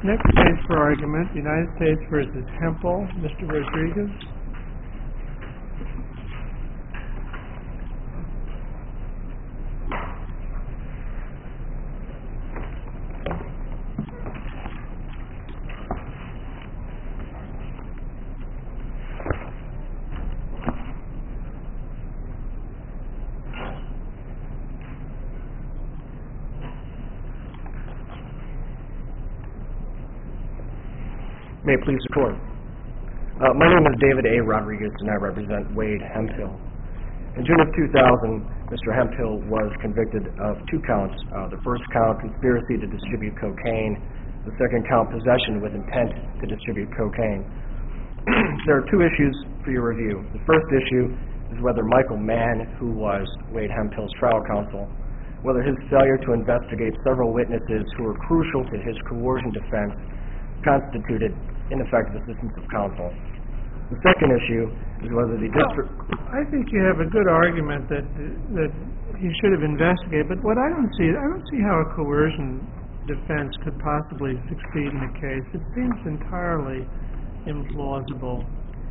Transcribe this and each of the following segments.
Next case for argument, United States v. Hemphill. Mr. Rodriguez. May it please the Court. My name is David A. Rodriguez, and I represent Wade Hemphill. In June of 2000, Mr. Hemphill was convicted of 2 counts. The first count, conspiracy to distribute cocaine. The second count, possession with intent to distribute cocaine. There are 2 issues for your review. The first issue is whether Michael Mann, who was Wade Hemphill's trial counsel, whether his failure to investigate several witnesses who were crucial to his coercion defense constituted ineffective assistance of counsel. The second issue is whether the district... I think you have a good argument that he should have investigated, but what I don't see how a coercion defense could possibly succeed in a case. It seems entirely implausible.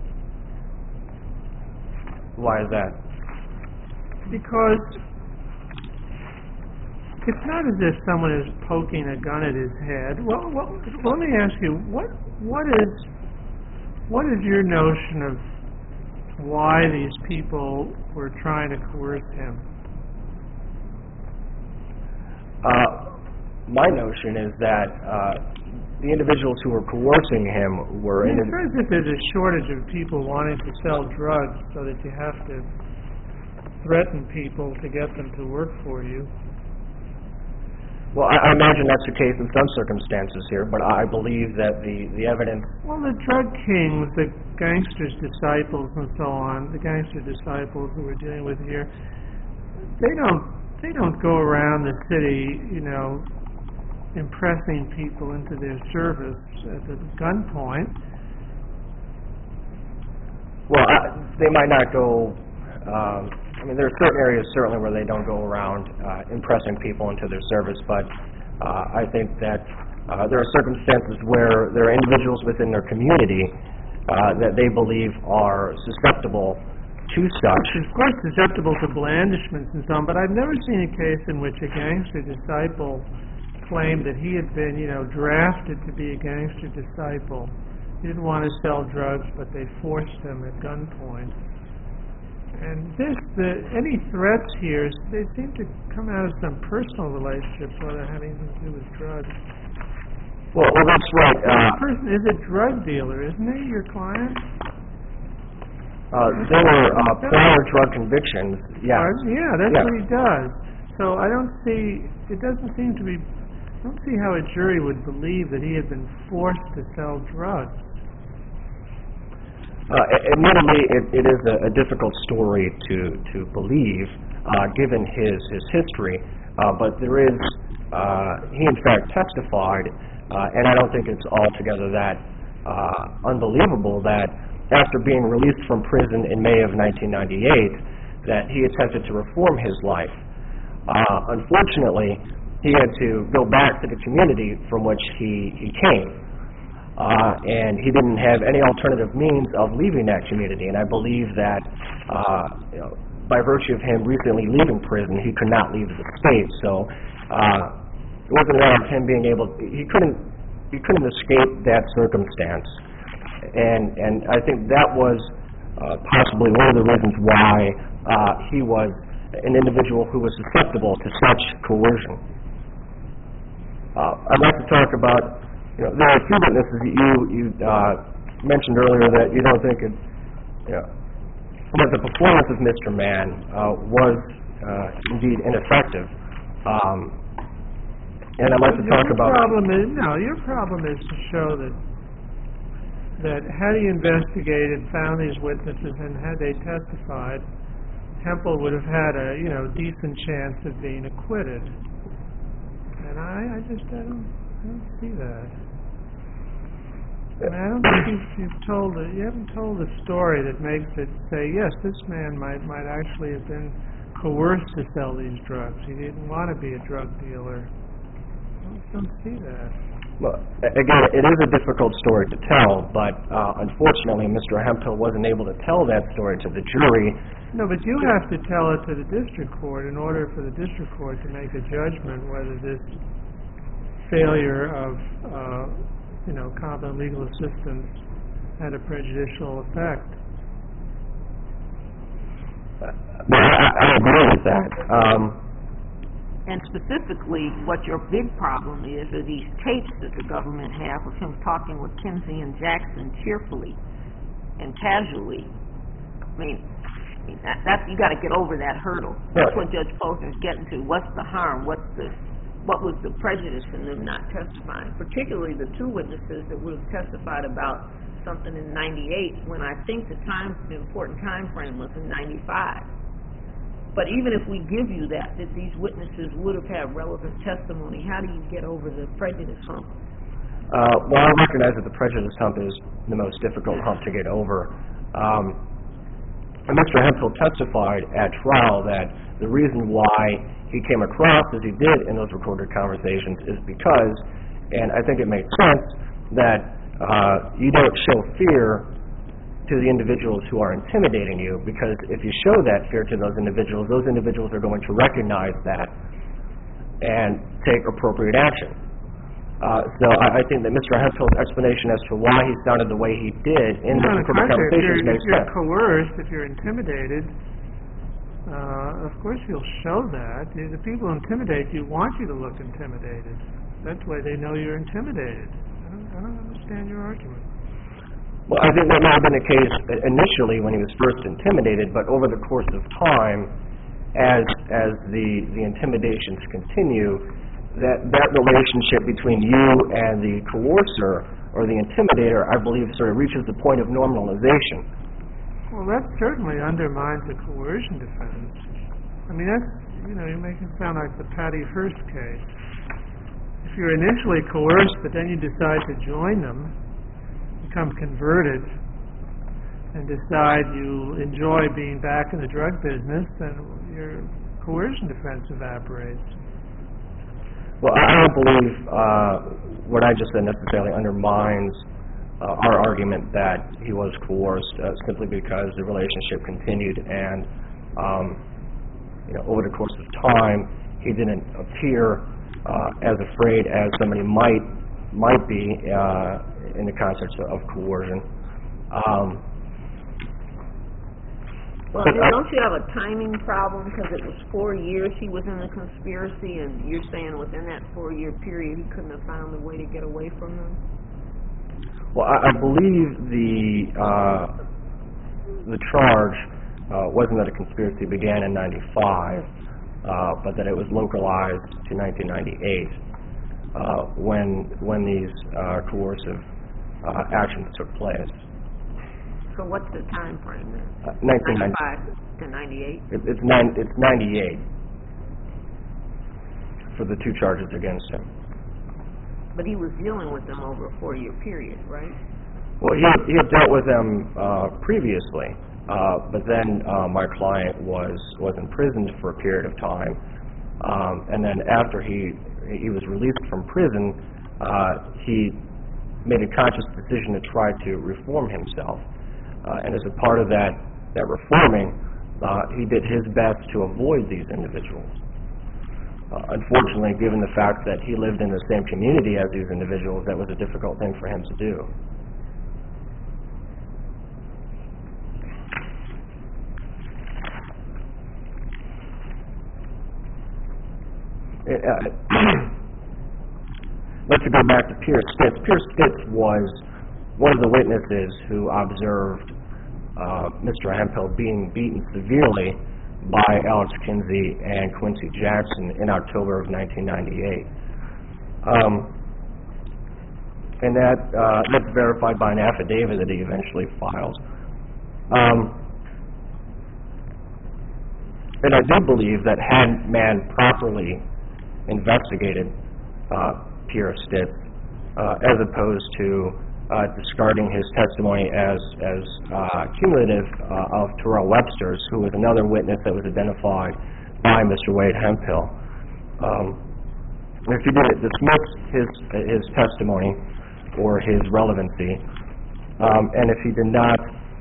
Why is that? Because it's not as if someone is poking a gun at his head. Well, let me ask you, what is your notion of why these people were trying to coerce him? My notion is that the individuals who were coercing him were... It's as if there's a shortage of people wanting to sell drugs so that you have to threaten people to get them to work for you. Well, I imagine that's the case in some circumstances here, but I believe that the evidence... Well, the drug kings, the gangsters' disciples and so on, the gangster disciples who we're dealing with here, they don't go around the city, impressing people into their service at the gunpoint. Well, they might not go... there are certain areas certainly where they don't go around impressing people into their service, but I think that there are circumstances where there are individuals within their community that they believe are susceptible to such. It's quite susceptible to blandishments and so on, but I've never seen a case in which a gangster disciple claimed that he had been, drafted to be a gangster disciple. He didn't want to sell drugs, but they forced him at gunpoint. And any threats here, they seem to come out of some personal relationships rather than having anything to do with drugs. Well, that's right. The person is a drug dealer, isn't he, your client? There were prior drug convictions, yes. Yeah, that's what he does. So I don't see how a jury would believe that he had been forced to sell drugs. Admittedly, it is a difficult story to believe, given his history, but there is, he in fact testified, and I don't think it's altogether that unbelievable that after being released from prison in May of 1998, that he attempted to reform his life. Unfortunately, he had to go back to the community from which he came. And he didn't have any alternative means of leaving that community. And I believe that by virtue of him recently leaving prison, he could not leave the state. So it wasn't a matter of him being able. He couldn't escape that circumstance. And I think that was possibly one of the reasons why he was an individual who was susceptible to such coercion. I'd like to talk about. There are a few witnesses that you mentioned earlier that you don't think that the performance of Mr. Mann was indeed ineffective. And I'd like to talk about... Your problem is to show that had he investigated, found these witnesses, and had they testified, Hemphill would have had a decent chance of being acquitted. And I don't see that. And I don't think you haven't told a story that makes it say, yes, this man might actually have been coerced to sell these drugs. He didn't want to be a drug dealer. I don't see that. Well, again, it is a difficult story to tell, but unfortunately, Mr. Hemphill wasn't able to tell that story to the jury. No, but you have to tell it to the district court in order for the district court to make a judgment whether this failure of, competent legal assistance had a prejudicial effect. I agree with that. And specifically, what your big problem is are these tapes that the government have of him talking with Kinsey and Jackson cheerfully and casually. I mean, that you got to get over that hurdle. That's what Judge Posner's getting to. What's the harm? What was the prejudice in them not testifying? Particularly the two witnesses that would have testified about something in '98, when I think the important time frame was in '95. But even if we give you that these witnesses would have had relevant testimony, how do you get over the prejudice hump? Well, I recognize that the prejudice hump is the most difficult hump to get over. And Mr. Hemphill testified at trial that the reason why he came across as he did in those recorded conversations is because, and I think it makes sense, that you don't show fear to the individuals who are intimidating you, because if you show that fear to those individuals are going to recognize that and take appropriate action. So I think that Mr. Hemphill's explanation as to why he sounded the way he did in the recorded conversations makes sense. If you're coerced, if you're intimidated, of course you'll show that. The people who intimidate you want you to look intimidated. That's why they know you're intimidated. I don't understand your argument. Well, I think that might have been the case initially when he was first intimidated, but over the course of time, as the intimidations continue, that relationship between you and the coercer or the intimidator, I believe, sort of reaches the point of normalization. Well, that certainly undermines the coercion defense. I mean, that's, you make it sound like the Patty Hearst case. If you're initially coerced, but then you decide to join them, become converted, and decide you enjoy being back in the drug business, then your coercion defense evaporates. Well, I don't believe what I just said necessarily undermines our argument that he was coerced simply because the relationship continued, and over the course of time, he didn't appear as afraid as somebody might be in the context of coercion. Well, don't you have a timing problem, because it was 4 years he was in the conspiracy, and you're saying within that 4-year period he couldn't have found a way to get away from them? Well, I believe the charge wasn't that a conspiracy began in '95, but that it was localized to 1998 when these coercive actions took place. So what's the time frame then? 1995 to 98? It's 98 for the two charges against him. But he was dealing with them over a 4-year period, right? Well, he had dealt with them previously, but then my client was imprisoned for a period of time, and then after he was released from prison, he made a conscious decision to try to reform himself. And as a part of that reforming, he did his best to avoid these individuals. Unfortunately, given the fact that he lived in the same community as these individuals, that was a difficult thing for him to do. Let's go back to Pierce Stitz. Pierce Stitz was one of the witnesses who observed Mr. Hemphill being beaten severely by Alex Kinsey and Quincy Jackson in October of 1998. And that's verified by an affidavit that he eventually filed. And I do believe that had man properly investigated Pierce Stitz, as opposed to discarding his testimony as cumulative of Terrell Webster's, who was another witness that was identified by Mr. Wade Hemphill. And if he didn't dismiss his testimony or his relevancy, and if he did not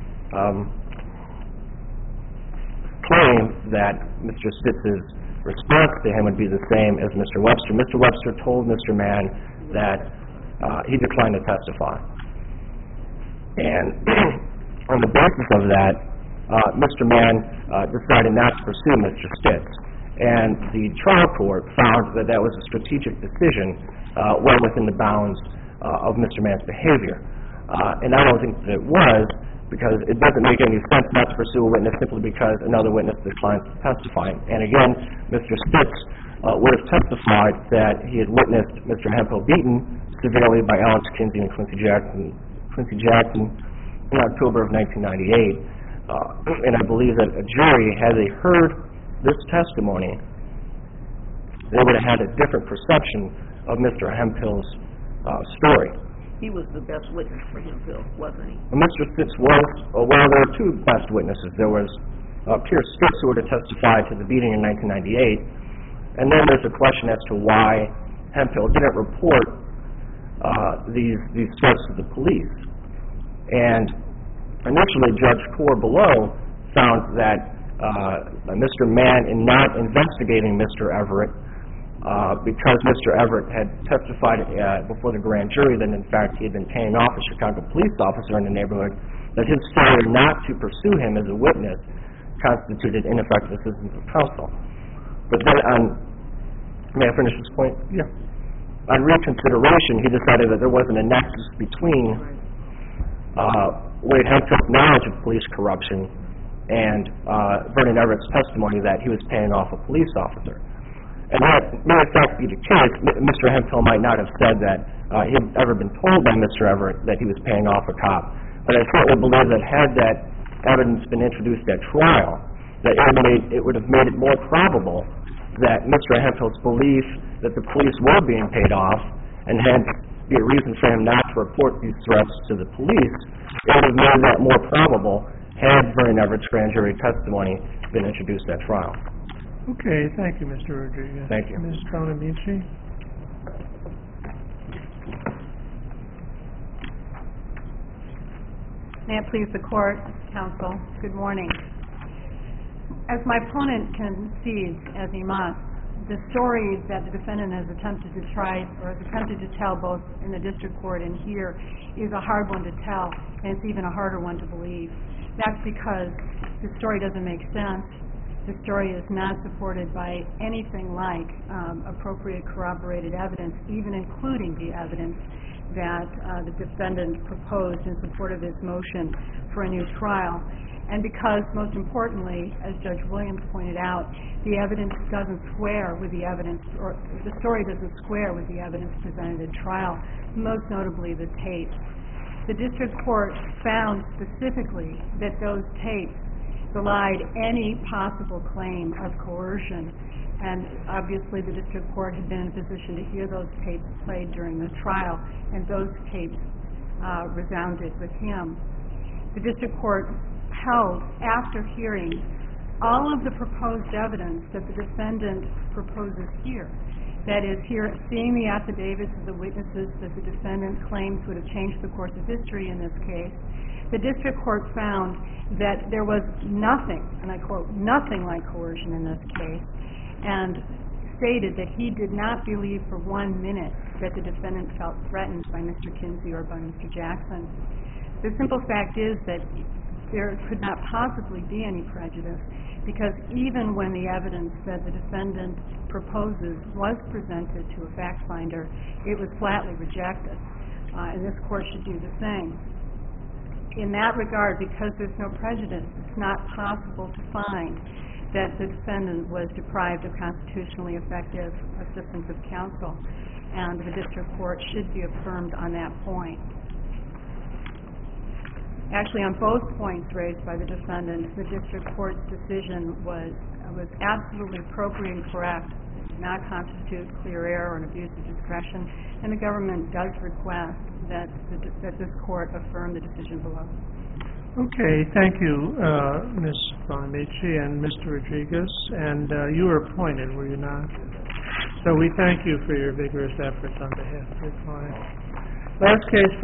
claim that Mr. Stitz's response to him would be the same as Mr. Webster told Mr. Mann that he declined to testify. And on the basis of that, Mr. Mann decided not to pursue Mr. Stitz. And the trial court found that that was a strategic decision well within the bounds of Mr. Mann's behavior. And I don't think that it was, because it doesn't make any sense not to pursue a witness simply because another witness declines to testify. And again, Mr. Stitz would have testified that he had witnessed Mr. Hemphill beaten severely by Alex Kinsey and Quincy Jackson in October of 1998. And I believe that a jury, had they heard this testimony, they would have had a different perception of Mr. Hemphill's story. He was the best witness for Hemphill, wasn't he? Mr. Stitz was, well, there were two best witnesses. There was Pierce Stitz, who would have testified to the beating in 1998, and then there's a question as to why Hemphill didn't report these threats to the police. And initially, Judge Kaur below found that Mr. Mann, in not investigating Mr. Everett, because Mr. Everett had testified before the grand jury that, in fact, he had been paying off a Chicago police officer in the neighborhood, that his failure not to pursue him as a witness constituted ineffective assistance of counsel. But then may I finish this point? Yeah. On reconsideration, he decided that there wasn't a nexus between Wade Hemphill's knowledge of police corruption and Vernon Everett's testimony that he was paying off a police officer. And that may in fact be the case. Mr. Hemphill might not have said that he had ever been told by Mr. Everett that he was paying off a cop. But I certainly believe that had that evidence been introduced at trial, that it would have made it more probable that Mr. Hemphill's belief that the police were being paid off, and hence be a reason for him not to report these threats to the police, it would have made that more probable had Vernon Everett's grand jury testimony been introduced at trial. Okay, thank you, Mr. Rodriguez. Thank you. Ms. Bonamici? May it please the court, counsel, good morning. As my opponent concedes, as he must, the story that the defendant has attempted to tell both in the district court and here is a hard one to tell, and it's even a harder one to believe. That's because the story doesn't make sense. The story is not supported by anything like appropriate corroborated evidence, even including the evidence that the defendant proposed in support of his motion for a new trial. And because, most importantly, as Judge Williams pointed out, the evidence doesn't square with the evidence, or the story doesn't square with the evidence presented at trial, most notably the tapes. The district court found specifically that those tapes belied any possible claim of coercion, and obviously the district court had been in a position to hear those tapes played during the trial, and those tapes resounded with him. The district court held, after hearing all of the proposed evidence that the defendant proposes here, that is, seeing the affidavits of the witnesses that the defendant claims would have changed the course of history in this case, the district court found that there was nothing, and I quote, nothing like coercion in this case, and stated that he did not believe for 1 minute that the defendant felt threatened by Mr. Kinsey or by Mr. Jackson. The simple fact is that there could not possibly be any prejudice, because even when the evidence that the defendant proposes was presented to a fact finder, it was flatly rejected, and this court should do the same. In that regard, because there's no prejudice, it's not possible to find that the defendant was deprived of constitutionally effective assistance of counsel, and the district court should be affirmed on that point. Actually, on both points raised by the defendant, the district court's decision was absolutely appropriate and correct. It did not constitute clear error or an abuse of discretion, and the government does request that this court affirm the decision below. Okay, thank you, Ms. Bonamici and Mr. Rodriguez. And you were appointed, were you not? So we thank you for your vigorous efforts on behalf of your client. Last case